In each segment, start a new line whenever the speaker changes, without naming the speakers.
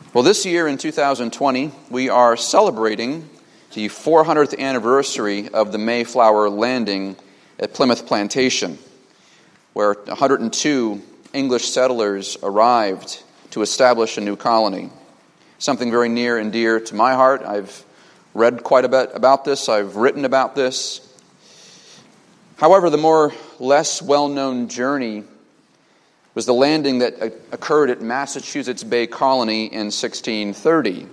Well, this year in 2020, we are celebrating the 400th anniversary of the Mayflower landing at Plymouth Plantation, where 102 English settlers arrived to establish a new colony. Something very near and dear to my heart. I've read quite a bit about this. I've written about this. However, the less well-known journey was the landing that occurred at Massachusetts Bay Colony in 1630.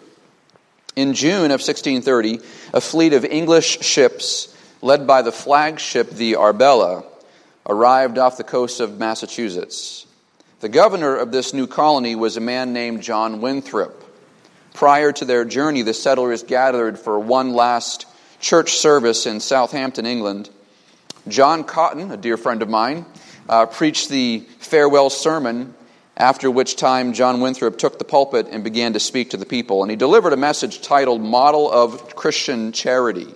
In June of 1630, a fleet of English ships, led by the flagship the Arbella, arrived off the coast of Massachusetts. The governor of this new colony was a man named John Winthrop. Prior to their journey, the settlers gathered for one last church service in Southampton, England. John Cotton, a dear friend of mine, preached the farewell sermon, after which time John Winthrop took the pulpit and began to speak to the people. And he delivered a message titled Model of Christian Charity.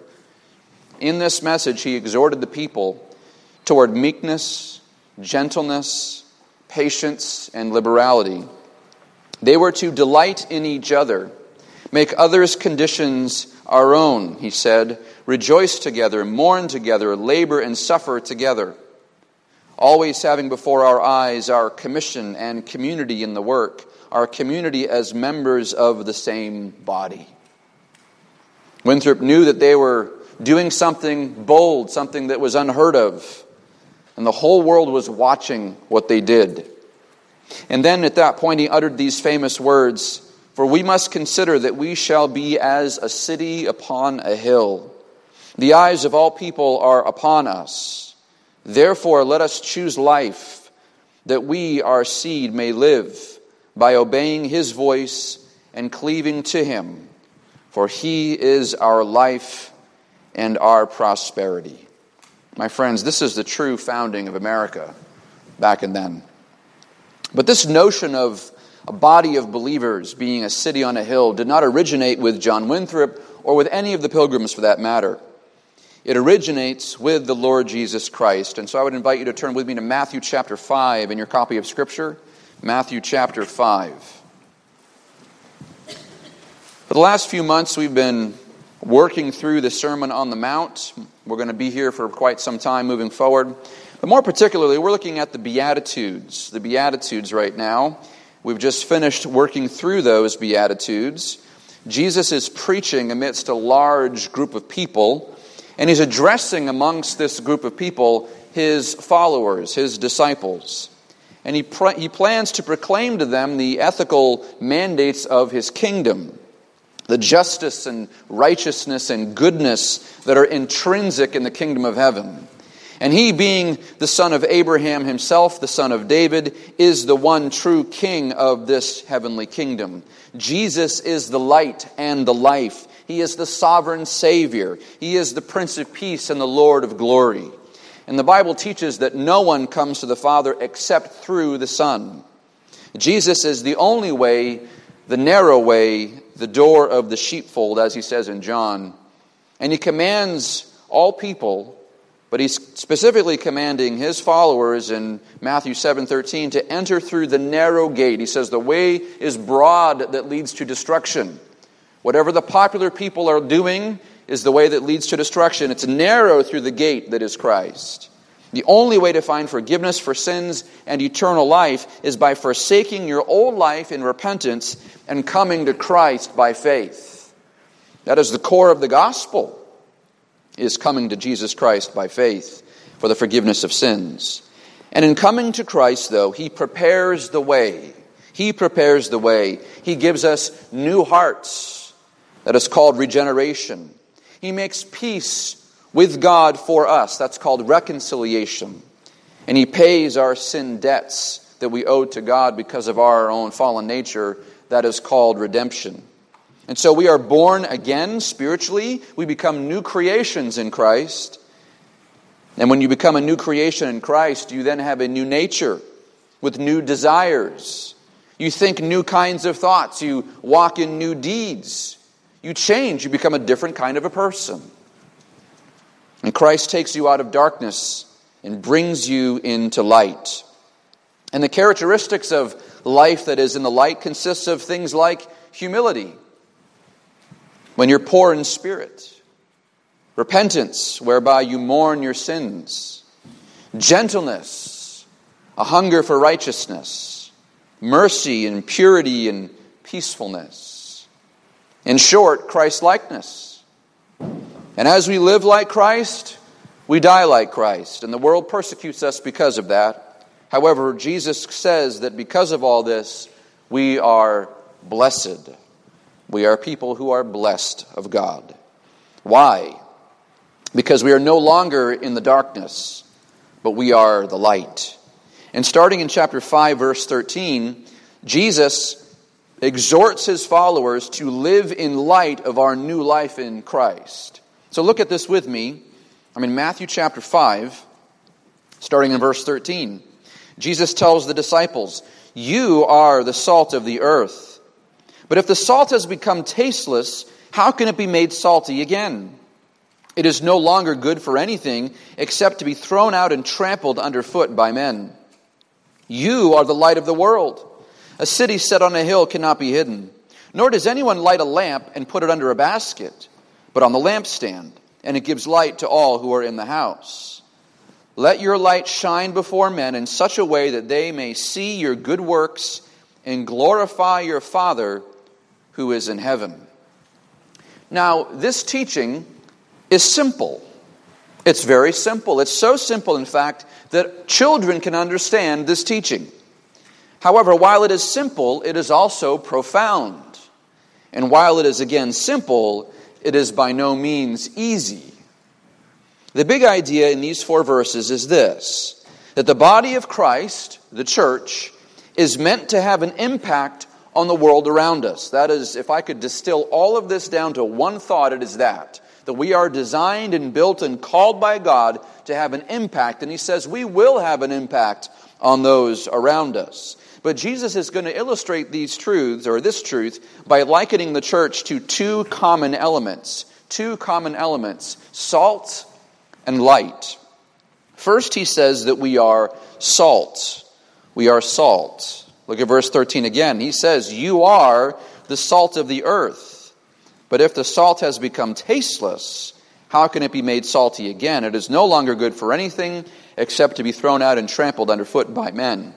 In this message, he exhorted the people toward meekness, gentleness, patience, and liberality. They were to delight in each other, make others' conditions our own, he said, rejoice together, mourn together, labor and suffer together, always having before our eyes our commission and community in the work, our community as members of the same body. Winthrop knew that they were doing something bold, something that was unheard of, and the whole world was watching what they did. And then at that point he uttered these famous words, "For we must consider that we shall be as a city upon a hill. The eyes of all people are upon us. Therefore let us choose life, that we, our seed, may live, by obeying his voice and cleaving to him. For he is our life and our prosperity." My friends, this is the true founding of America back and then. But this notion of a body of believers being a city on a hill did not originate with John Winthrop or with any of the pilgrims for that matter. It originates with the Lord Jesus Christ. And so I would invite you to turn with me to Matthew chapter 5 in your copy of Scripture. Matthew chapter 5. For the last few months we've been working through the Sermon on the Mount. We're going to be here for quite some time moving forward. But more particularly, we're looking at the Beatitudes. The Beatitudes right now. We've just finished working through those Beatitudes. Jesus is preaching amidst a large group of people, and he's addressing amongst this group of people his followers, his disciples. And he plans to proclaim to them the ethical mandates of his kingdom, the justice and righteousness and goodness that are intrinsic in the kingdom of heaven. And he, being the son of Abraham himself, the son of David, is the one true king of this heavenly kingdom. Jesus is the light and the life. He is the sovereign Savior. He is the Prince of Peace and the Lord of glory. And the Bible teaches that no one comes to the Father except through the Son. Jesus is the only way, the narrow way, the door of the sheepfold, as he says in John. And he commands all people, but he's specifically commanding his followers in Matthew 7:13 to enter through the narrow gate. He says the way is broad that leads to destruction. Whatever the popular people are doing is the way that leads to destruction. It's narrow through the gate that is Christ. The only way to find forgiveness for sins and eternal life is by forsaking your old life in repentance and coming to Christ by faith. That is the core of the gospel, is coming to Jesus Christ by faith for the forgiveness of sins. And in coming to Christ, though, he prepares the way. He prepares the way. He gives us new hearts. That is called regeneration. He makes peace with God for us. That's called reconciliation. And he pays our sin debts that we owe to God because of our own fallen nature. That is called redemption. And so we are born again spiritually. We become new creations in Christ. And when you become a new creation in Christ, you then have a new nature with new desires. You think new kinds of thoughts. You walk in new deeds. You change. You become a different kind of a person. And Christ takes you out of darkness and brings you into light. And the characteristics of life that is in the light consists of things like humility, when you're poor in spirit; repentance, whereby you mourn your sins; gentleness, a hunger for righteousness; mercy and purity and peacefulness. In short, Christ-likeness. And as we live like Christ, we die like Christ, and the world persecutes us because of that. However, Jesus says that because of all this, we are blessed. We are people who are blessed of God. Why? Because we are no longer in the darkness, but we are the light. And starting in chapter 5, verse 13, Jesus exhorts his followers to live in light of our new life in Christ. So look at this with me. I'm in Matthew chapter 5, starting in verse 13. Jesus tells the disciples, "You are the salt of the earth. But if the salt has become tasteless, how can it be made salty again? It is no longer good for anything except to be thrown out and trampled underfoot by men. You are the light of the world. A city set on a hill cannot be hidden. Nor does anyone light a lamp and put it under a basket, but on the lampstand, and it gives light to all who are in the house. Let your light shine before men in such a way that they may see your good works and glorify your Father who is in heaven." Now, this teaching is simple. It's very simple. It's so simple, in fact, that children can understand this teaching. However, while it is simple, it is also profound. And while it is, again, simple, it is by no means easy. The big idea in these 4 verses is this: that the body of Christ, the church, is meant to have an impact on the world around us. That is, if I could distill all of this down to one thought, it is that we are designed and built and called by God to have an impact. And he says we will have an impact on those around us. But Jesus is going to illustrate these truths, or this truth, by likening the church to 2 common elements. 2 common elements: salt and light. First, he says that we are salt. We are salt. Look at verse 13 again. He says, "You are the salt of the earth. But if the salt has become tasteless, how can it be made salty again? It is no longer good for anything except to be thrown out and trampled underfoot by men."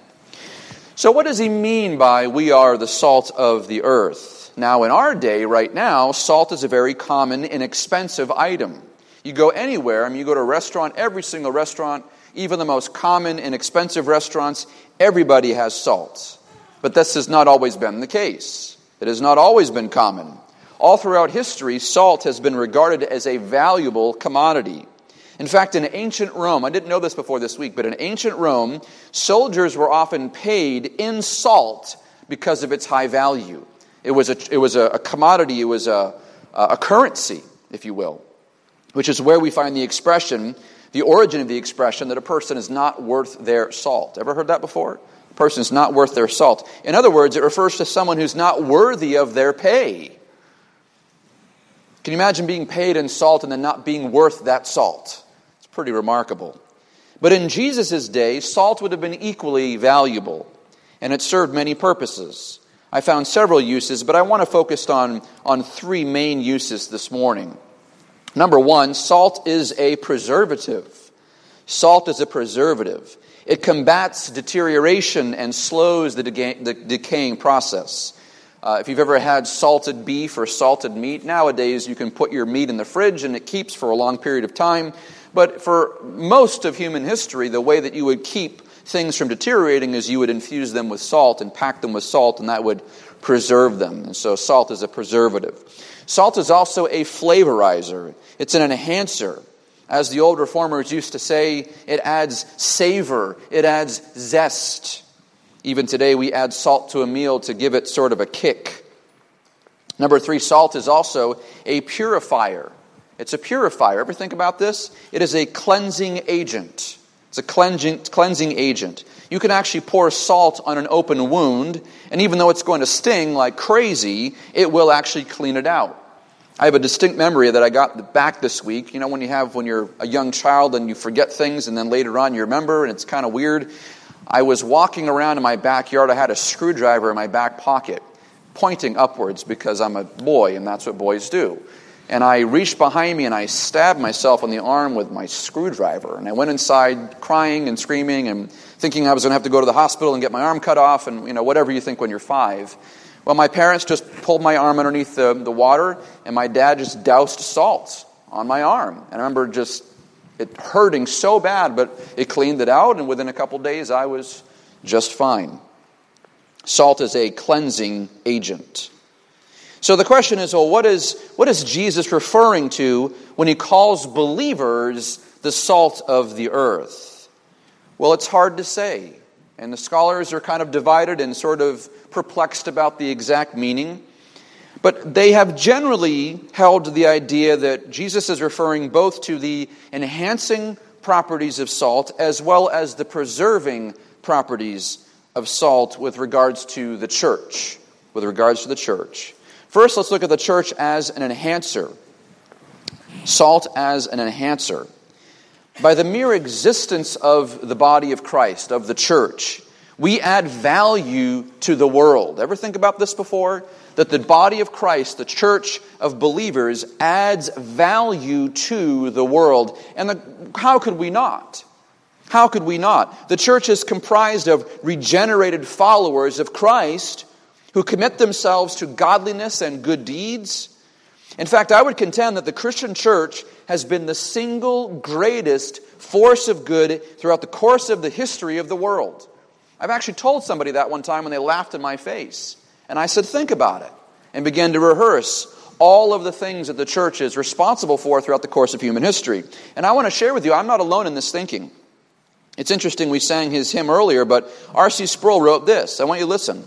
So what does he mean by "we are the salt of the earth"? Now, in our day, right now, salt is a very common, inexpensive item. You go anywhere, you go to a restaurant, every single restaurant, even the most common, inexpensive restaurants, everybody has salt. But this has not always been the case. It has not always been common. All throughout history, salt has been regarded as a valuable commodity. In fact, in ancient Rome, I didn't know this before this week, but in ancient Rome, soldiers were often paid in salt because of its high value. It was a commodity, it was a currency, if you will, which is where we find the expression, the origin of the expression, that a person is not worth their salt. Ever heard that before? A person is not worth their salt. In other words, it refers to someone who's not worthy of their pay. Can you imagine being paid in salt and then not being worth that salt? It's pretty remarkable. But in Jesus' day, salt would have been equally valuable, and it served many purposes. I found several uses, but I want to focus on 3 main uses this morning. Number 1, salt is a preservative. Salt is a preservative. It combats deterioration and slows the decaying process. If you've ever had salted beef or salted meat, nowadays you can put your meat in the fridge and it keeps for a long period of time. But for most of human history, the way that you would keep things from deteriorating is you would infuse them with salt and pack them with salt, and that would preserve them. And so salt is a preservative. Salt is also a flavorizer. It's an enhancer. As the old reformers used to say, it adds savor, it adds zest. Even today we add salt to a meal to give it sort of a kick. Number 3, salt is also a purifier. It's a purifier. Ever think about this? It is a cleansing agent. It's a cleansing agent. You can actually pour salt on an open wound, and even though it's going to sting like crazy, it will actually clean it out. I have a distinct memory that I got back this week. You know when you're a young child and you forget things and then later on you remember and it's kind of weird. I was walking around in my backyard. I had a screwdriver in my back pocket, pointing upwards because I'm a boy, and that's what boys do. And I reached behind me and I stabbed myself on the arm with my screwdriver. And I went inside crying and screaming and thinking I was going to have to go to the hospital and get my arm cut off and, whatever you think when you're 5. Well, my parents just pulled my arm underneath the water, and my dad just doused salt on my arm. And I remember just it hurting so bad, but it cleaned it out, and within a couple days I was just fine. Salt is a cleansing agent. So the question is, well, what is Jesus referring to when he calls believers the salt of the earth? Well, it's hard to say. And the scholars are kind of divided and sort of perplexed about the exact meaning. But they have generally held the idea that Jesus is referring both to the enhancing properties of salt as well as the preserving properties of salt with regards to the church. First, let's look at the church as an enhancer. Salt as an enhancer. By the mere existence of the body of Christ, of the church, we add value to the world. Ever think about this before? That the body of Christ, the church of believers, adds value to the world. And how could we not? How could we not? The church is comprised of regenerated followers of Christ who commit themselves to godliness and good deeds. In fact, I would contend that the Christian church has been the single greatest force of good throughout the course of the history of the world. I've actually told somebody that one time when they laughed in my face. And I said, think about it. And began to rehearse all of the things that the church is responsible for throughout the course of human history. And I want to share with you, I'm not alone in this thinking. It's interesting, we sang his hymn earlier, but R.C. Sproul wrote this. I want you to listen.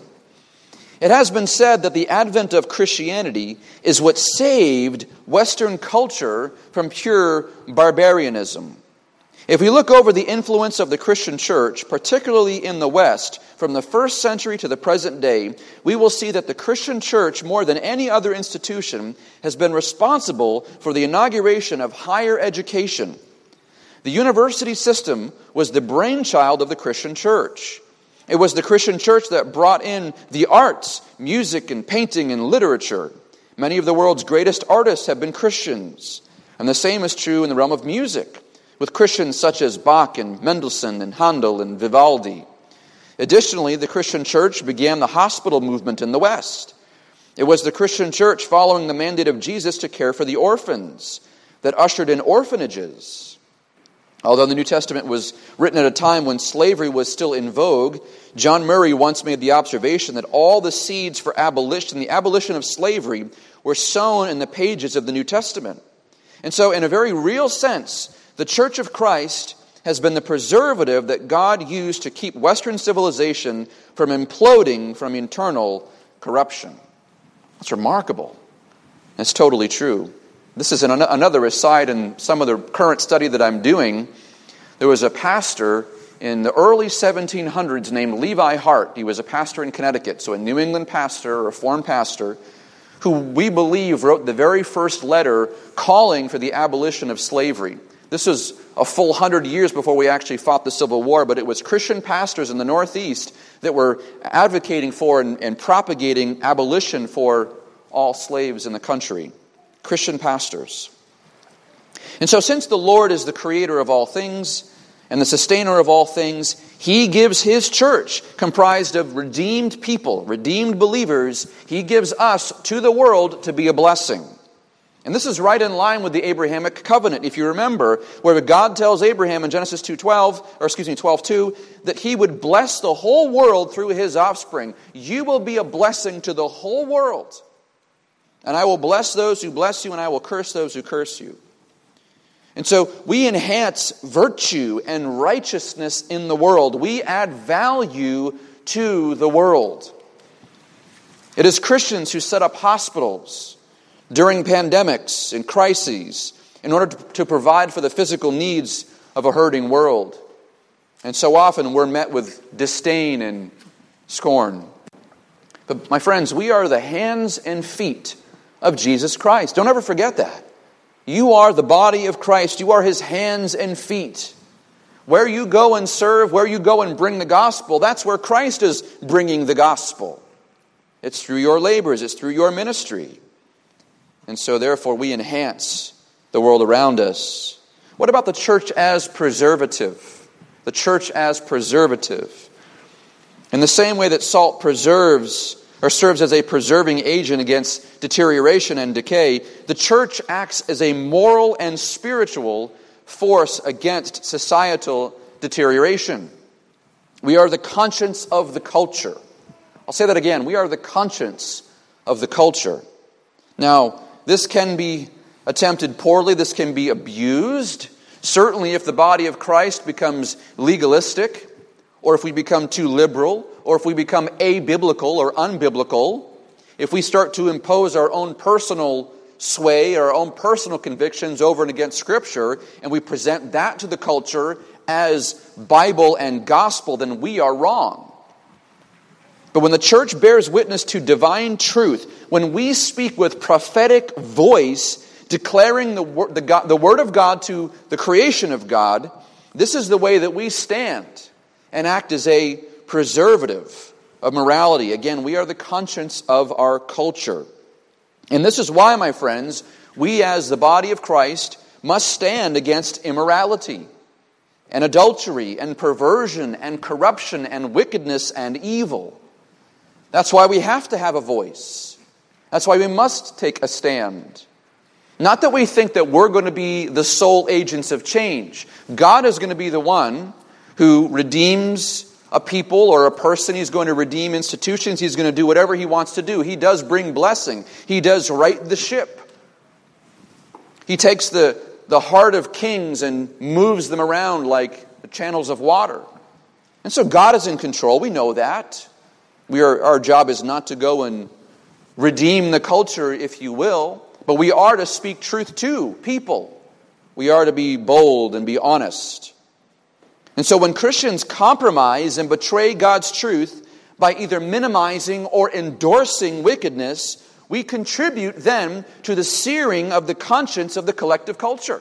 It has been said that the advent of Christianity is what saved Western culture from pure barbarianism. If we look over the influence of the Christian church, particularly in the West, from the first century to the present day, we will see that the Christian church, more than any other institution, has been responsible for the inauguration of higher education. The university system was the brainchild of the Christian church. It was the Christian church that brought in the arts, music and painting and literature. Many of the world's greatest artists have been Christians. And the same is true in the realm of music, with Christians such as Bach and Mendelssohn and Handel and Vivaldi. Additionally, the Christian church began the hospital movement in the West. It was the Christian church following the mandate of Jesus to care for the orphans that ushered in orphanages. Although the New Testament was written at a time when slavery was still in vogue, John Murray once made the observation that all the seeds for abolition, the abolition of slavery, were sown in the pages of the New Testament. And so, in a very real sense, the Church of Christ has been the preservative that God used to keep Western civilization from imploding from internal corruption. That's remarkable. It's totally true. This is another aside in some of the current study that I'm doing. There was a pastor in the early 1700s named Levi Hart. He was a pastor in Connecticut, so a New England pastor, a Reformed pastor, who we believe wrote the very first letter calling for the abolition of slavery. This was a full 100 years before we actually fought the Civil War, but it was Christian pastors in the Northeast that were advocating for and propagating abolition for all slaves in the country. Christian pastors. And so since the Lord is the creator of all things and the sustainer of all things, He gives His church, comprised of redeemed people, redeemed believers, He gives us to the world to be a blessing. And this is right in line with the Abrahamic covenant. If you remember, where God tells Abraham in Genesis 12:2, that He would bless the whole world through His offspring. You will be a blessing to the whole world. And I will bless those who bless you, and I will curse those who curse you. And so we enhance virtue and righteousness in the world. We add value to the world. It is Christians who set up hospitals during pandemics and crises in order to provide for the physical needs of a hurting world. And so often we're met with disdain and scorn. But my friends, we are the hands and feet of Jesus Christ. Don't ever forget that. You are the body of Christ. You are His hands and feet. Where you go and serve, where you go and bring the gospel, that's where Christ is bringing the gospel. It's through your labors, it's through your ministry. And so therefore we enhance the world around us. What about the church as preservative? The church as preservative. In the same way that salt preserves or serves as a preserving agent against deterioration and decay, the church acts as a moral and spiritual force against societal deterioration. We are the conscience of the culture. I'll say that again. We are the conscience of the culture. Now, this can be attempted poorly. This can be abused. Certainly if the body of Christ becomes legalistic, or if we become too liberal, or if we become abiblical or unbiblical, if we start to impose our own personal sway, our own personal convictions over and against Scripture, and we present that to the culture as Bible and gospel, then we are wrong. But when the church bears witness to divine truth, when we speak with prophetic voice, declaring the Word of God to the creation of God, this is the way that we stand and act as a preservative of morality. Again, we are the conscience of our culture. And this is why, my friends, we as the body of Christ must stand against immorality and adultery and perversion and corruption and wickedness and evil. That's why we have to have a voice. That's why we must take a stand. Not that we think that we're going to be the sole agents of change. God is going to be the one who redeems a people or a person. He's going to redeem institutions. He's going to do whatever He wants to do. He does bring blessing. He does right the ship. He takes the heart of kings and moves them around like the channels of water. And so God is in control. We know that. Our job is not to go and redeem the culture, if you will, but we are to speak truth to people. We are to be bold and be honest. And so when Christians compromise and betray God's truth by either minimizing or endorsing wickedness, we contribute then to the searing of the conscience of the collective culture.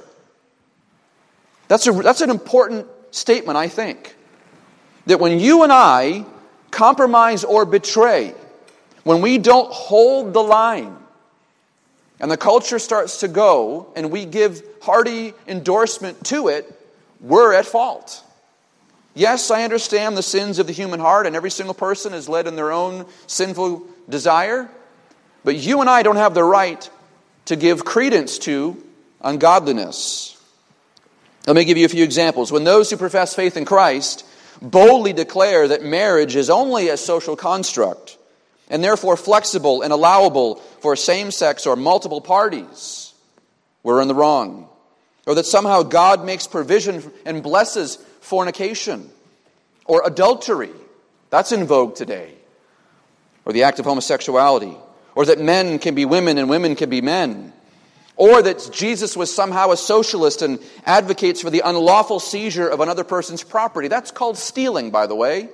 That's an important statement, I think. That when you and I compromise or betray, when we don't hold the line, and the culture starts to go, and we give hearty endorsement to it, we're at fault. Yes, I understand the sins of the human heart, and every single person is led in their own sinful desire, but you and I don't have the right to give credence to ungodliness. Let me give you a few examples. When those who profess faith in Christ boldly declare that marriage is only a social construct, and therefore flexible and allowable for same-sex or multiple parties, we're in the wrong. Or that somehow God makes provision and blesses fornication or adultery. That's in vogue today. Or the act of homosexuality. Or that men can be women and women can be men. Or that Jesus was somehow a socialist and advocates for the unlawful seizure of another person's property. That's called stealing, by the way.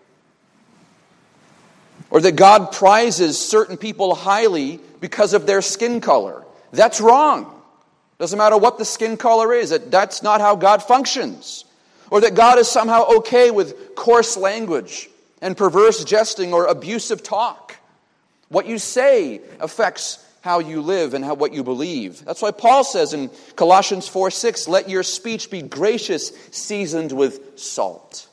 Or that God prizes certain people highly because of their skin color. That's wrong. Doesn't matter what the skin color is. That's not how God functions. Or that God is somehow okay with coarse language and perverse jesting or abusive talk. What you say affects how you live and what you believe. That's why Paul says in Colossians 4:6, let your speech be gracious, seasoned with salt.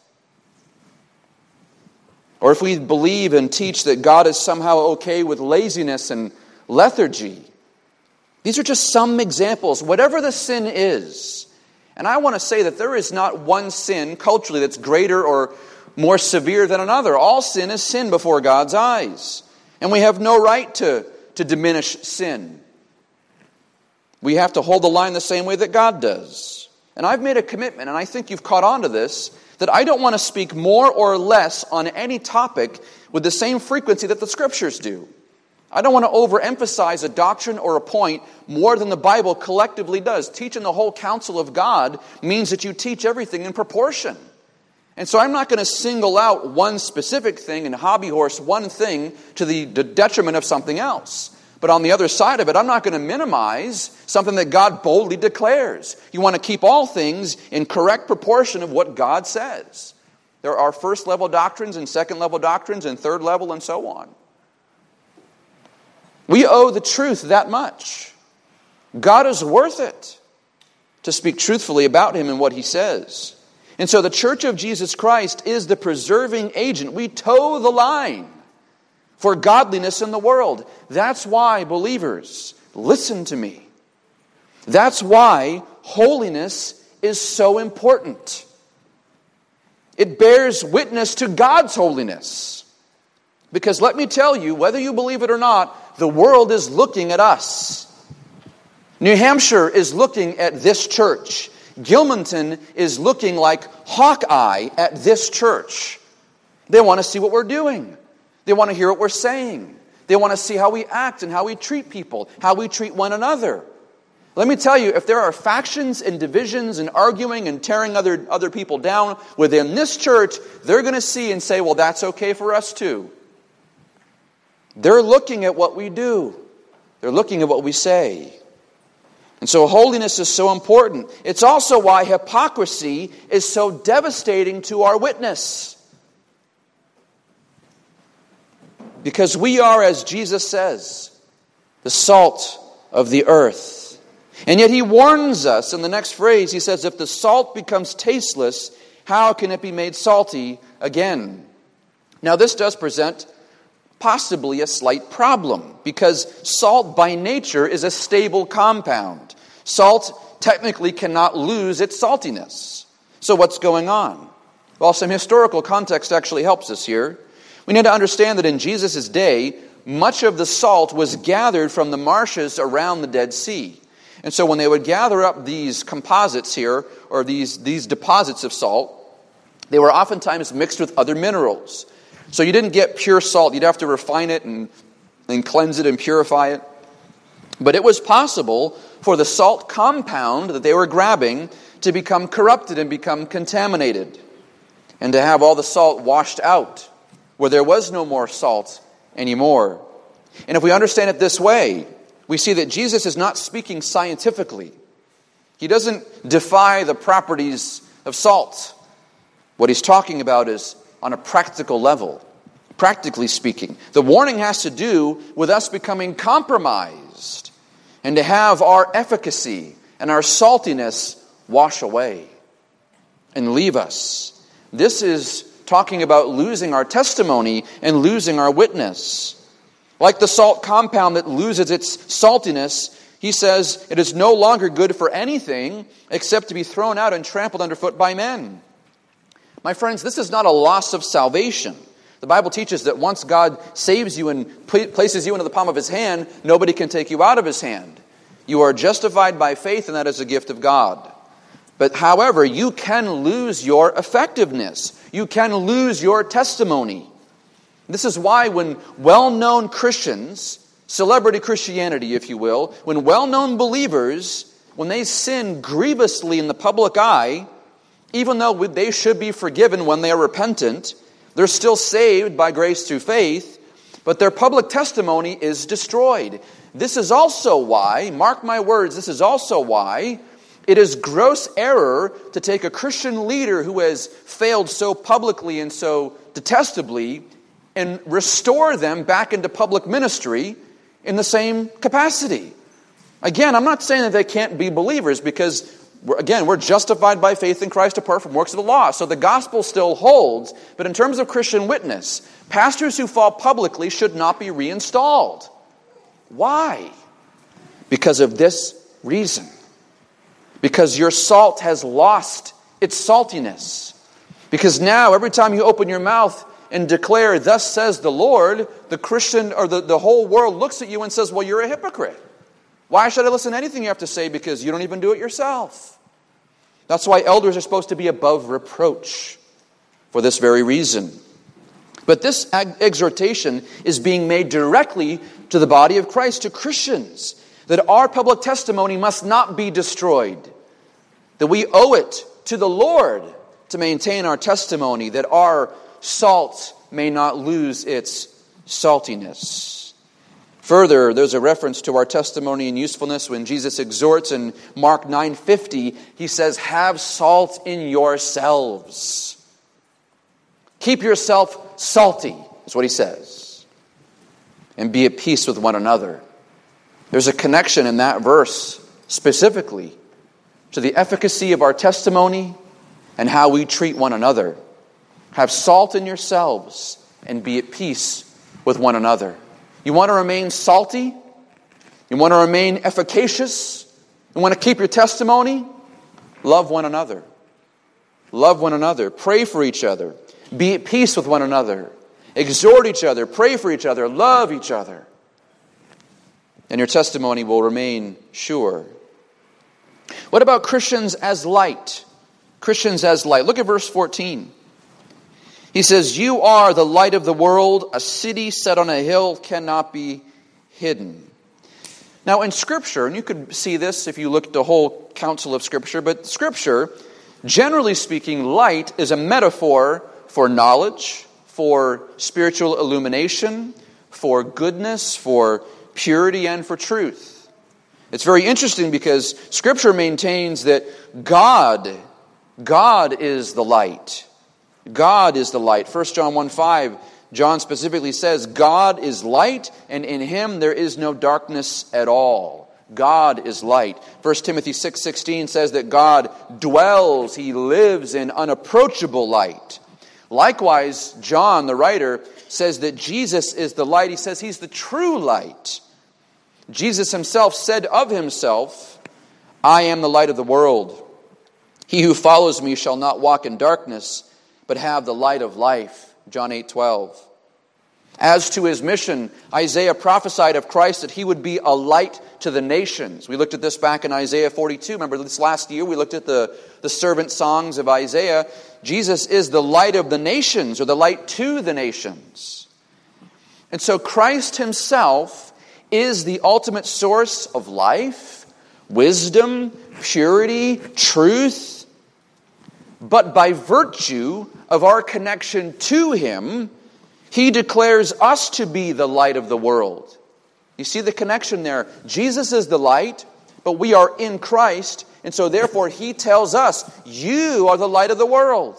Or if we believe and teach that God is somehow okay with laziness and lethargy. These are just some examples. Whatever the sin is, and I want to say that there is not one sin culturally that's greater or more severe than another. All sin is sin before God's eyes. And we have no right to diminish sin. We have to hold the line the same way that God does. And I've made a commitment, and I think you've caught on to this, that I don't want to speak more or less on any topic with the same frequency that the Scriptures do. I don't want to overemphasize a doctrine or a point more than the Bible collectively does. Teaching the whole counsel of God means that you teach everything in proportion. And so I'm not going to single out one specific thing and hobby horse one thing to the detriment of something else. But on the other side of it, I'm not going to minimize something that God boldly declares. You want to keep all things in correct proportion of what God says. There are first level doctrines and second level doctrines and third level and so on. We owe the truth that much. God is worth it to speak truthfully about him and what he says. And so the Church of Jesus Christ is the preserving agent. We toe the line for godliness in the world. That's why, believers, listen to me. That's why holiness is so important. It bears witness to God's holiness. Because let me tell you, whether you believe it or not, the world is looking at us. New Hampshire is looking at this church. Gilmanton is looking like Hawkeye at this church. They want to see what we're doing. They want to hear what we're saying. They want to see how we act and how we treat people, how we treat one another. Let me tell you, if there are factions and divisions and arguing and tearing other people down within this church, they're going to see and say, well, that's okay for us too. They're looking at what we do. They're looking at what we say. And so holiness is so important. It's also why hypocrisy is so devastating to our witness. Because we are, as Jesus says, the salt of the earth. And yet he warns us in the next phrase. He says, if the salt becomes tasteless, how can it be made salty again? Now this does present possibly a slight problem, because salt by nature is a stable compound. Salt technically cannot lose its saltiness. So what's going on? Well, some historical context actually helps us here. We need to understand that in Jesus' day, much of the salt was gathered from the marshes around the Dead Sea. And so when they would gather up these composites here, or these deposits of salt, they were oftentimes mixed with other minerals. So you didn't get pure salt. You'd have to refine it and cleanse it and purify it. But it was possible for the salt compound that they were grabbing to become corrupted and become contaminated, and to have all the salt washed out, where there was no more salt anymore. And if we understand it this way, we see that Jesus is not speaking scientifically. He doesn't defy the properties of salt. What he's talking about is on a practical level, practically speaking. The warning has to do with us becoming compromised and to have our efficacy and our saltiness wash away and leave us. This is talking about losing our testimony and losing our witness. Like the salt compound that loses its saltiness, he says it is no longer good for anything except to be thrown out and trampled underfoot by men. My friends, this is not a loss of salvation. The Bible teaches that once God saves you and places you into the palm of his hand, nobody can take you out of his hand. You are justified by faith, and that is a gift of God. But however, you can lose your effectiveness. You can lose your testimony. This is why when well-known Christians, celebrity Christianity, if you will, when well-known believers, when they sin grievously in the public eye, even though they should be forgiven when they are repentant, they're still saved by grace through faith, but their public testimony is destroyed. This is also why, mark my words, this is also why it is gross error to take a Christian leader who has failed so publicly and so detestably and restore them back into public ministry in the same capacity. Again, I'm not saying that they can't be believers, because we're justified by faith in Christ apart from works of the law. So the gospel still holds. But in terms of Christian witness, pastors who fall publicly should not be reinstalled. Why? Because of this reason. Because your salt has lost its saltiness. Because now, every time you open your mouth and declare, thus says the Lord, the Christian or the whole world looks at you and says, well, you're a hypocrite. Why should I listen to anything you have to say? Because you don't even do it yourself. That's why elders are supposed to be above reproach, for this very reason. But this exhortation is being made directly to the body of Christ, to Christians, that our public testimony must not be destroyed, that we owe it to the Lord to maintain our testimony, that our salt may not lose its saltiness. Further, there's a reference to our testimony and usefulness when Jesus exhorts in Mark 9:50. He says, have salt in yourselves. Keep yourself salty, is what he says. And be at peace with one another. There's a connection in that verse specifically to the efficacy of our testimony and how we treat one another. Have salt in yourselves and be at peace with one another. You want to remain salty? You want to remain efficacious? You want to keep your testimony? Love one another. Love one another. Pray for each other. Be at peace with one another. Exhort each other. Pray for each other. Love each other. And your testimony will remain sure. What about Christians as light? Christians as light. Look at verse 14. He says, you are the light of the world. A city set on a hill cannot be hidden. Now in Scripture, and you could see this if you look at the whole counsel of Scripture, but Scripture, generally speaking, light is a metaphor for knowledge, for spiritual illumination, for goodness, for purity, and for truth. It's very interesting because Scripture maintains that God is the light. God is the light. 1 John 1:5, John specifically says, God is light, and in Him there is no darkness at all. God is light. 1 Timothy 6:16 says that God dwells, He lives in unapproachable light. Likewise, John, the writer, says that Jesus is the light. He says He's the true light. Jesus Himself said of Himself, I am the light of the world. He who follows me shall not walk in darkness, but have the light of life. John 8:12. As to His mission, Isaiah prophesied of Christ that He would be a light to the nations. We looked at this back in Isaiah 42. Remember this last year we looked at the servant songs of Isaiah. Jesus is the light of the nations, or the light to the nations. And so Christ Himself is the ultimate source of life, wisdom, purity, truth. But by virtue of our connection to Him, He declares us to be the light of the world. You see the connection there. Jesus is the light, but we are in Christ, and so therefore He tells us, you are the light of the world.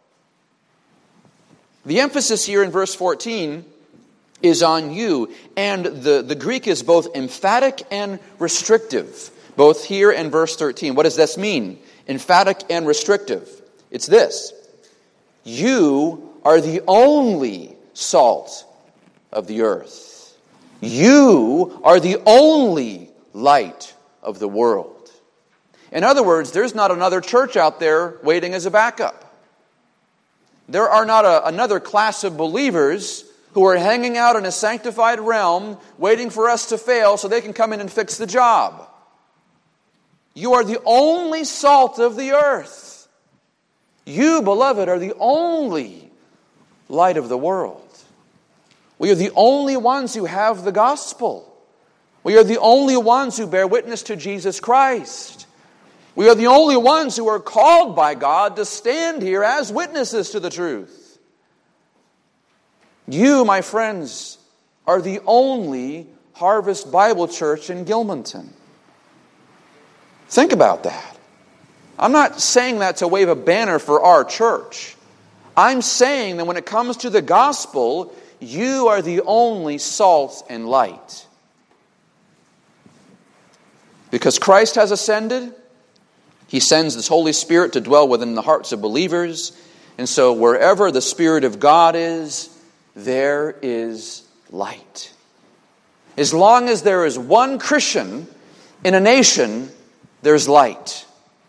The emphasis here in verse 14 is on you, and the Greek is both emphatic and restrictive, both here and verse 13. What does this mean? Emphatic and restrictive. It's this. You are the only salt of the earth. You are the only light of the world. In other words, there's not another church out there waiting as a backup. There are not another class of believers who are hanging out in a sanctified realm waiting for us to fail so they can come in and fix the job. You are the only salt of the earth. You, beloved, are the only light of the world. We are the only ones who have the gospel. We are the only ones who bear witness to Jesus Christ. We are the only ones who are called by God to stand here as witnesses to the truth. You, my friends, are the only Harvest Bible Church in Gilmanton. Think about that. I'm not saying that to wave a banner for our church. I'm saying that when it comes to the gospel, you are the only salt and light. Because Christ has ascended, He sends His Holy Spirit to dwell within the hearts of believers. And so wherever the Spirit of God is, there is light. As long as there is one Christian in a nation, there's light.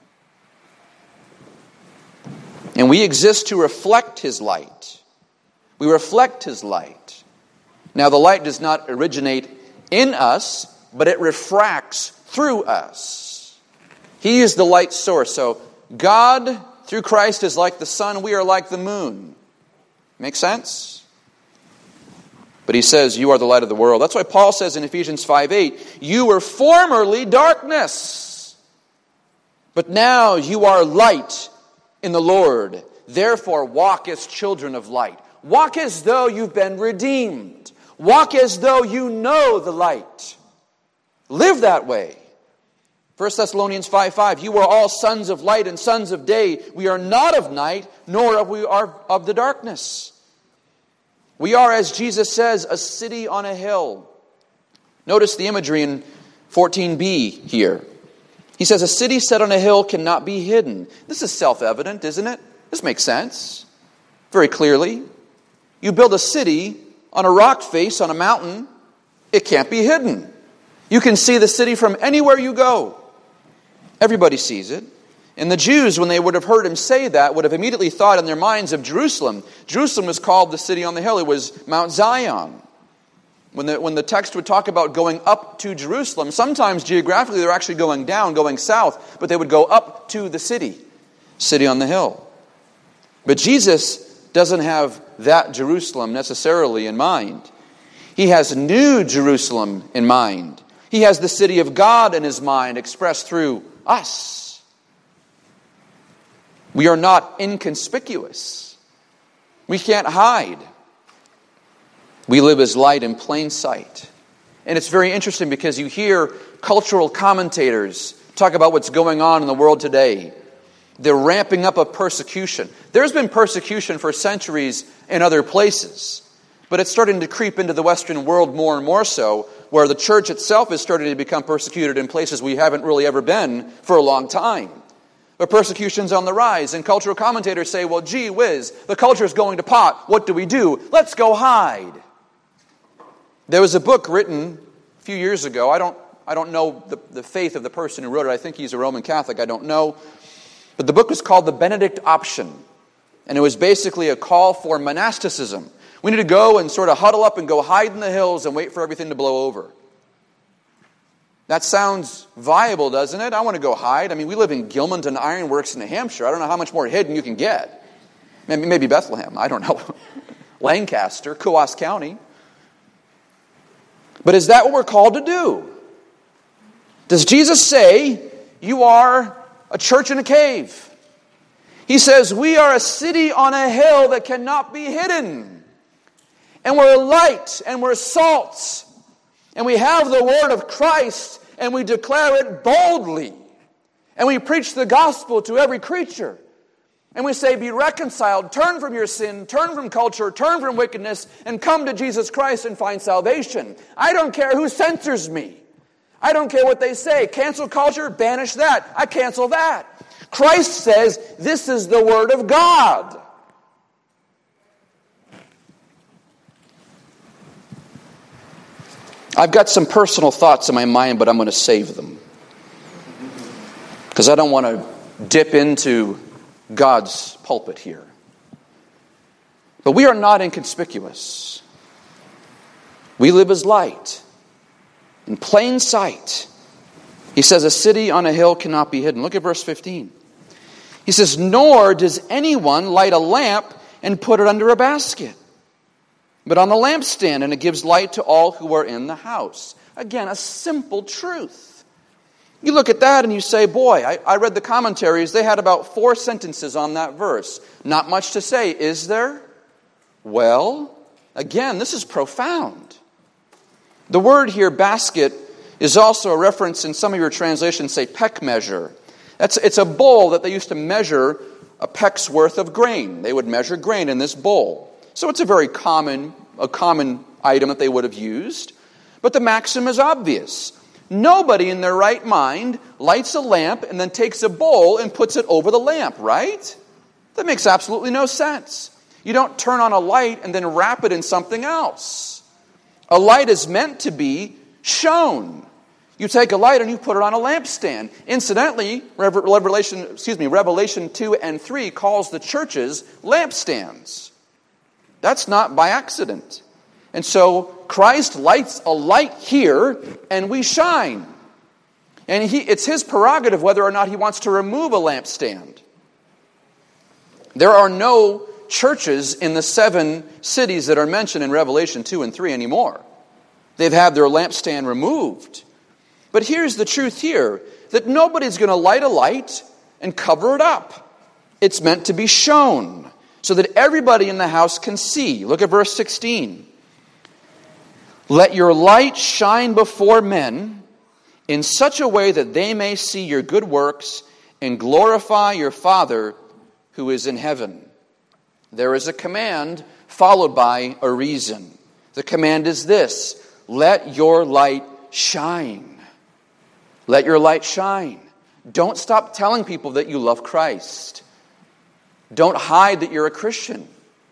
And we exist to reflect His light. We reflect His light. Now the light does not originate in us, but it refracts through us. He is the light source. So God, through Christ, is like the sun. We are like the moon. Make sense? But He says, you are the light of the world. That's why Paul says in Ephesians 5:8, you were formerly darkness, but now you are light in the Lord. Therefore, walk as children of light. Walk as though you've been redeemed. Walk as though you know the light. Live that way. 1 Thessalonians 5:5, you are all sons of light and sons of day. We are not of night, nor are we of the darkness. We are, as Jesus says, a city on a hill. Notice the imagery in 14b here. He says, a city set on a hill cannot be hidden. This is self-evident, isn't it? This makes sense very clearly. You build a city on a rock face, on a mountain, it can't be hidden. You can see the city from anywhere you go. Everybody sees it. And the Jews, when they would have heard him say that, would have immediately thought in their minds of Jerusalem. Jerusalem was called the city on the hill. It was Mount Zion. When the text would talk about going up to Jerusalem, sometimes geographically they're actually going down, going south, but they would go up to the city on the hill. But Jesus doesn't have that Jerusalem necessarily in mind. He has New Jerusalem in mind. He has the city of God in his mind, expressed through us. We are not inconspicuous. We can't hide. We live as light in plain sight. And it's very interesting because you hear cultural commentators talk about what's going on in the world today. The ramping up of persecution. There's been persecution for centuries in other places, but it's starting to creep into the Western world more and more so, where the church itself is starting to become persecuted in places we haven't really ever been for a long time. But persecution's on the rise, and cultural commentators say, well, gee whiz, the culture's going to pot. What do? Let's go hide. There was a book written a few years ago. I don't know the faith of the person who wrote it. I think he's a Roman Catholic. I don't know. But the book was called The Benedict Option. And it was basically a call for monasticism. We need to go and sort of huddle up and go hide in the hills and wait for everything to blow over. That sounds viable, doesn't it? I want to go hide. I mean, we live in Gilmanton Iron Works in New Hampshire. I don't know how much more hidden you can get. Maybe Bethlehem. I don't know. Lancaster, Coos County. But is that what we're called to do? Does Jesus say, you are a church in a cave? He says, we are a city on a hill that cannot be hidden. And we're light and we're salt. And we have the word of Christ and we declare it boldly. And we preach the gospel to every creature. And we say, be reconciled, turn from your sin, turn from culture, turn from wickedness, and come to Jesus Christ and find salvation. I don't care who censors me. I don't care what they say. Cancel culture, banish that. I cancel that. Christ says, this is the word of God. I've got some personal thoughts in my mind, but I'm going to save them. Because I don't want to dip into God's pulpit here. But we are not inconspicuous. We live as light, in plain sight. He says, a city on a hill cannot be hidden. Look at verse 15. He says, nor does anyone light a lamp and put it under a basket, but on the lampstand, and it gives light to all who are in the house. Again, a simple truth. You look at that and you say, boy, I read the commentaries. They had about 4 sentences on that verse. Not much to say, is there? Well, again, this is profound. The word here, basket, is also a reference in some of your translations, say peck measure. It's a bowl that they used to measure a peck's worth of grain. They would measure grain in this bowl. So it's a very common item that they would have used. But the maxim is obvious. Nobody in their right mind lights a lamp and then takes a bowl and puts it over the lamp, right? That makes absolutely no sense. You don't turn on a light and then wrap it in something else. A light is meant to be shown. You take a light and you put it on a lampstand. Incidentally, Revelation 2 and 3 calls the churches lampstands. That's not by accident. And so Christ lights a light here and we shine. And it's his prerogative whether or not he wants to remove a lampstand. There are no churches in the 7 cities that are mentioned in Revelation 2 and 3 anymore. They've had their lampstand removed. But here's the truth here, that nobody's going to light a light and cover it up. It's meant to be shown so that everybody in the house can see. Look at verse 16. Let your light shine before men in such a way that they may see your good works and glorify your Father who is in heaven. There is a command followed by a reason. The command is this: let your light shine. Let your light shine. Don't stop telling people that you love Christ. Don't hide that you're a Christian.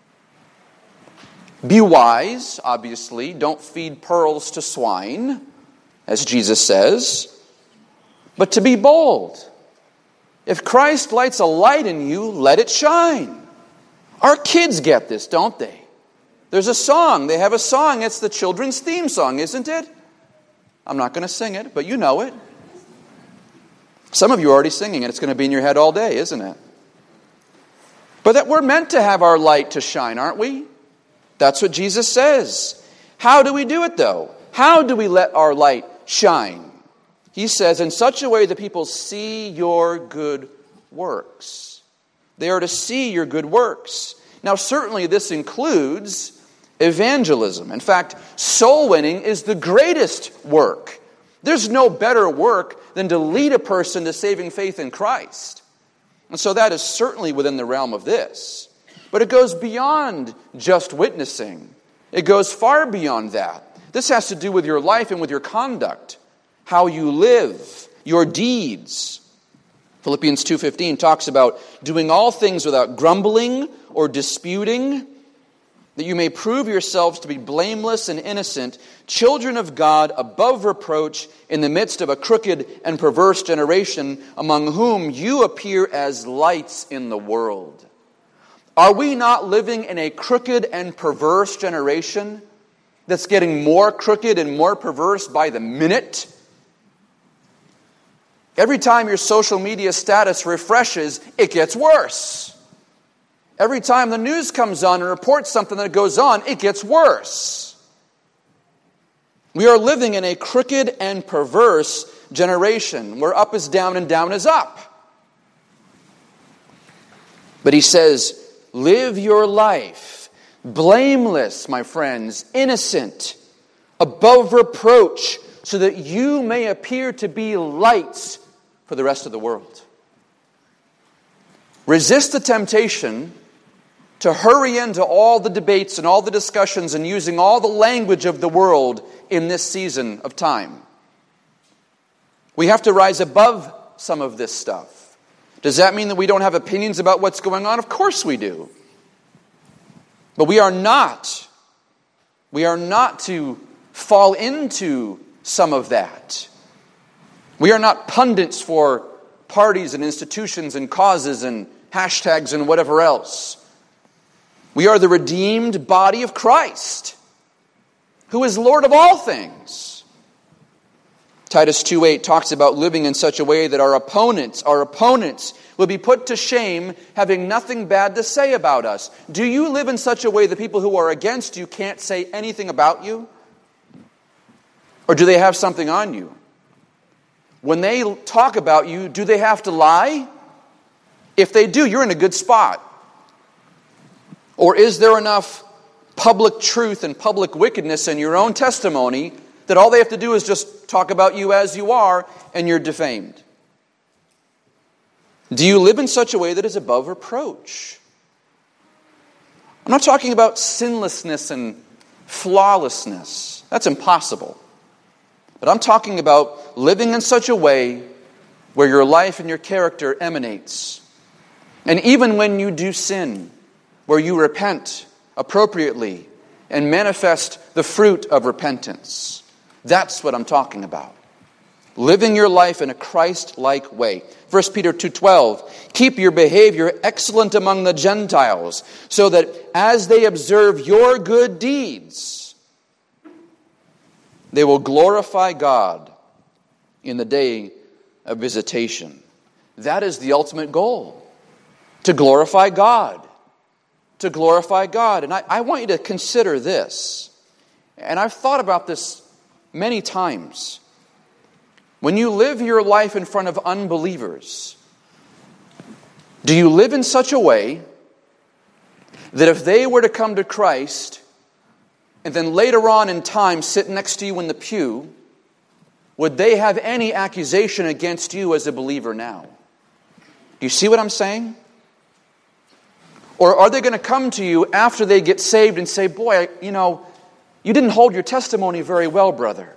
Be wise, obviously. Don't feed pearls to swine, as Jesus says. But to be bold. If Christ lights a light in you, let it shine. Our kids get this, don't they? There's a song. They have a song. It's the children's theme song, isn't it? I'm not going to sing it, but you know it. Some of you are already singing it. It's going to be in your head all day, isn't it? But that we're meant to have our light to shine, aren't we? That's what Jesus says. How do we do it, though? How do we let our light shine? He says, in such a way that people see your good works. They are to see your good works. Now, certainly this includes evangelism. In fact, soul winning is the greatest work. There's no better work than to lead a person to saving faith in Christ. And so that is certainly within the realm of this. But it goes beyond just witnessing. It goes far beyond that. This has to do with your life and with your conduct, how you live, your deeds. Philippians 2:15 talks about doing all things without grumbling or disputing, that you may prove yourselves to be blameless and innocent, children of God above reproach in the midst of a crooked and perverse generation, among whom you appear as lights in the world. Are we not living in a crooked and perverse generation that's getting more crooked and more perverse by the minute? Every time your social media status refreshes, it gets worse. Every time the news comes on and reports something that goes on, it gets worse. We are living in a crooked and perverse generation where up is down and down is up. But he says, live your life blameless, my friends, innocent, above reproach, so that you may appear to be lights for the rest of the world. Resist the temptation to hurry into all the debates and all the discussions and using all the language of the world in this season of time. We have to rise above some of this stuff. Does that mean that we don't have opinions about what's going on? Of course we do. But we are not to fall into some of that. We are not pundits for parties and institutions and causes and hashtags and whatever else. We are the redeemed body of Christ, who is Lord of all things. Titus 2:8 talks about living in such a way that our opponents will be put to shame, having nothing bad to say about us. Do you live in such a way that people who are against you can't say anything about you? Or do they have something on you? When they talk about you, do they have to lie? If they do, you're in a good spot. Or is there enough public truth and public wickedness in your own testimony that all they have to do is just talk about you as you are and you're defamed? Do you live in such a way that is above reproach? I'm not talking about sinlessness and flawlessness. That's impossible. But I'm talking about living in such a way where your life and your character emanates. And even when you do sin, where you repent appropriately and manifest the fruit of repentance. That's what I'm talking about. Living your life in a Christ-like way. 1 Peter 2:12, keep your behavior excellent among the Gentiles, so that as they observe your good deeds, they will glorify God in the day of visitation. That is the ultimate goal, to glorify God. To glorify God. And I want you to consider this. And I've thought about this many times. When you live your life in front of unbelievers, do you live in such a way that if they were to come to Christ, and then later on in time sit next to you in the pew, would they have any accusation against you as a believer now? Do you see what I'm saying? Or are they going to come to you after they get saved and say, boy, you didn't hold your testimony very well, brother.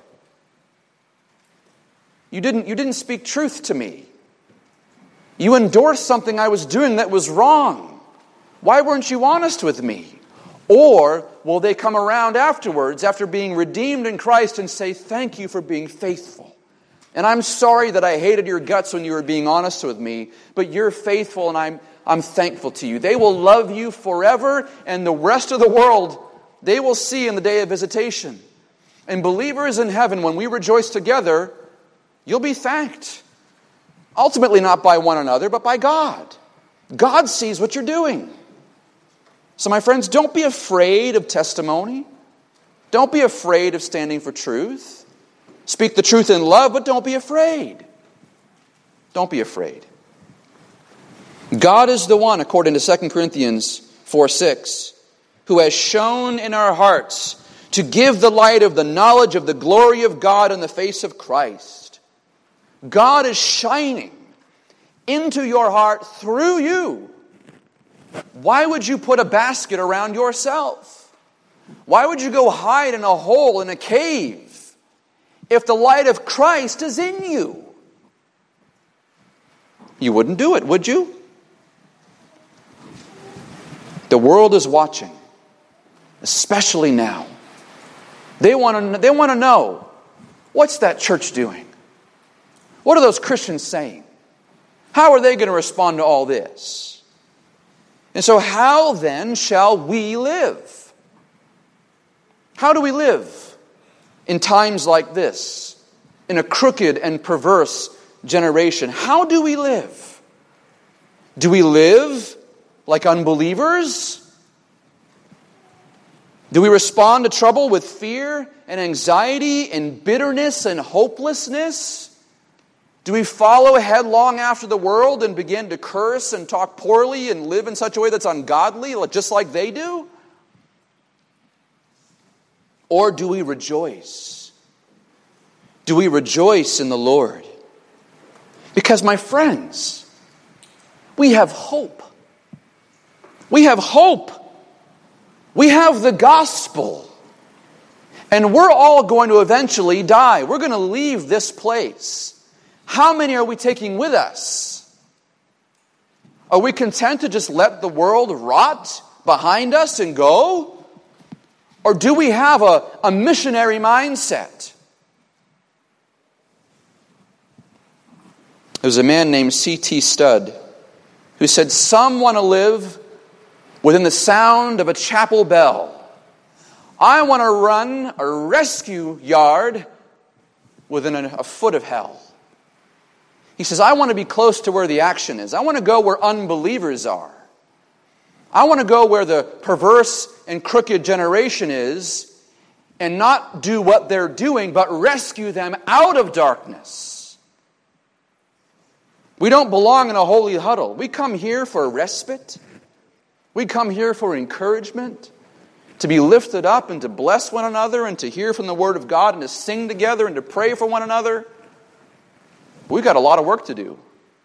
You didn't speak truth to me. You endorsed something I was doing that was wrong. Why weren't you honest with me? Or will they come around afterwards, after being redeemed in Christ, and say, thank you for being faithful. And I'm sorry that I hated your guts when you were being honest with me, but you're faithful and I'm thankful to you. They will love you forever, and the rest of the world they will see in the day of visitation. And believers in heaven, when we rejoice together, you'll be thanked. Ultimately not by one another, but by God. God sees what you're doing. So my friends, don't be afraid of testimony. Don't be afraid of standing for truth. Speak the truth in love, but don't be afraid. Don't be afraid. God is the one, according to 2 Corinthians 4:6, who has shone in our hearts to give the light of the knowledge of the glory of God in the face of Christ. God is shining into your heart through you. Why would you put a basket around yourself? Why would you go hide in a hole in a cave if the light of Christ is in you? You wouldn't do it, would you? The world is watching, especially now. They want to know, what's that church doing? What are those Christians saying? How are they going to respond to all this? And so how then shall we live? How do we live in times like this, in a crooked and perverse generation? How do we live? Do we live like unbelievers? Do we respond to trouble with fear and anxiety and bitterness and hopelessness? Do we follow headlong after the world and begin to curse and talk poorly and live in such a way that's ungodly, just like they do? Or do we rejoice? Do we rejoice in the Lord? Because, my friends, we have hope. We have hope. We have the gospel. And we're all going to eventually die. We're going to leave this place. How many are we taking with us? Are we content to just let the world rot behind us and go? Or do we have a missionary mindset? There was a man named C.T. Studd who said, some want to live within the sound of a chapel bell. I want to run a rescue yard within a foot of hell. He says, I want to be close to where the action is. I want to go where unbelievers are. I want to go where the perverse and crooked generation is and not do what they're doing, but rescue them out of darkness. We don't belong in a holy huddle. We come here for respite. We come here for encouragement, to be lifted up and to bless one another and to hear from the Word of God and to sing together and to pray for one another. We've got a lot of work to do.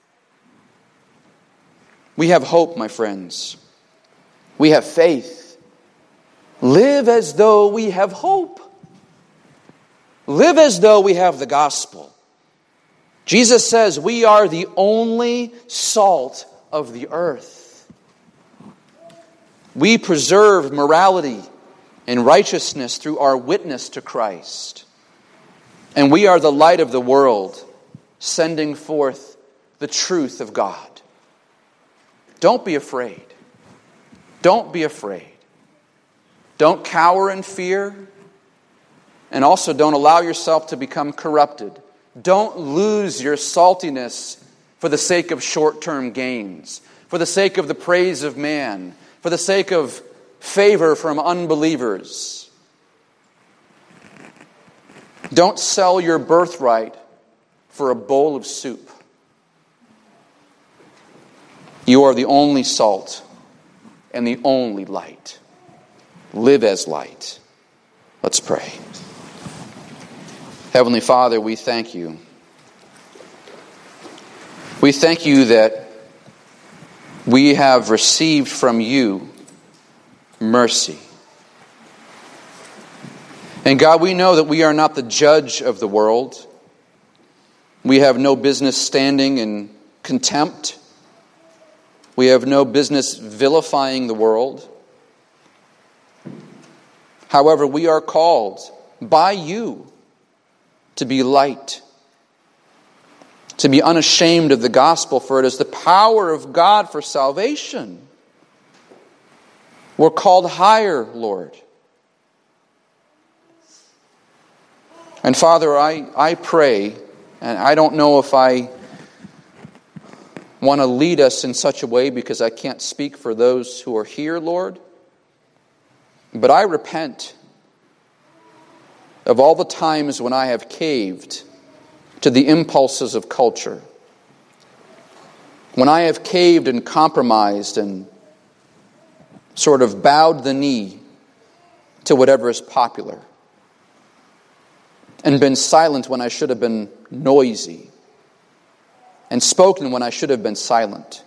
We have hope, my friends. We have faith. Live as though we have hope. Live as though we have the gospel. Jesus says we are the only salt of the earth. We preserve morality and righteousness through our witness to Christ. And we are the light of the world, sending forth the truth of God. Don't be afraid. Don't be afraid. Don't cower in fear. And also don't allow yourself to become corrupted. Don't lose your saltiness for the sake of short-term gains, for the sake of the praise of man, for the sake of favor from unbelievers. Don't sell your birthright for a bowl of soup. You are the only salt and the only light. Live as light. Let's pray. Heavenly Father, we thank you. We thank you that we have received from you mercy. And God, we know that we are not the judge of the world. We have no business standing in contempt. We have no business vilifying the world. However, we are called by you to be light, to be unashamed of the gospel, for it is the power of God for salvation. We're called higher, Lord. And Father, I pray, and I don't know if I want to lead us in such a way because I can't speak for those who are here, Lord, but I repent of all the times when I have caved to the impulses of culture, when I have caved and compromised and sort of bowed the knee to whatever is popular, and been silent when I should have been noisy, and spoken when I should have been silent.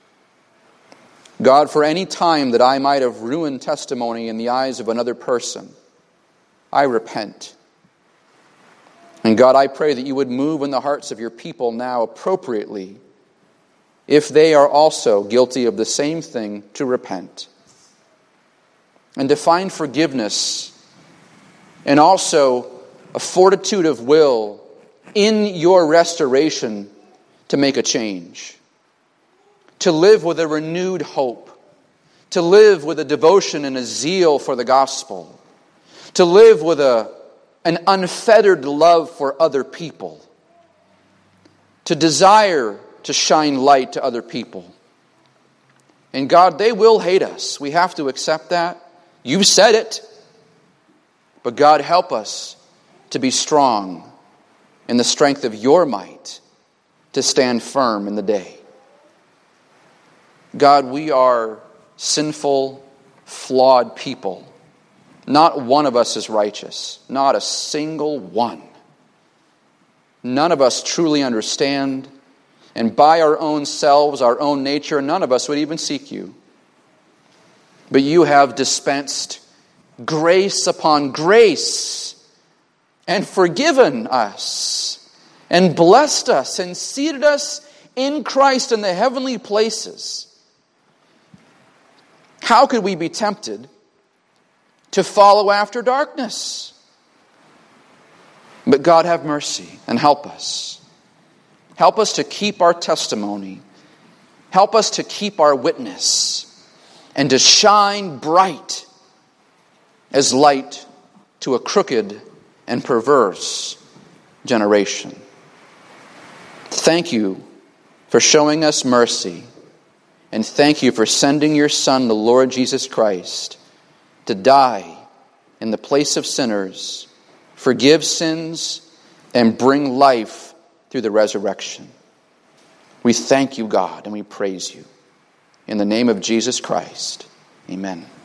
God, for any time that I might have ruined testimony in the eyes of another person, I repent. And God, I pray that you would move in the hearts of your people now appropriately, if they are also guilty of the same thing, to repent. And to find forgiveness, and also a fortitude of will in your restoration to make a change. To live with a renewed hope. To live with a devotion and a zeal for the gospel. To live with an unfettered love for other people. To desire to shine light to other people. And God, they will hate us. We have to accept that. You've said it. But God, help us to be strong in the strength of your might, to stand firm in the day. God, we are sinful, flawed people. Not one of us is righteous. Not a single one. None of us truly understand. And by our own selves, our own nature, none of us would even seek you. But you have dispensed grace upon grace and forgiven us and blessed us and seated us in Christ in the heavenly places. How could we be tempted to follow after darkness? But God, have mercy and help us. Help us to keep our testimony. Help us to keep our witness and to shine bright as light to a crooked and perverse generation. Thank you for showing us mercy, and thank you for sending your Son, the Lord Jesus Christ, to die in the place of sinners, forgive sins, and bring life through the resurrection. We thank you, God, and we praise you. In the name of Jesus Christ, amen.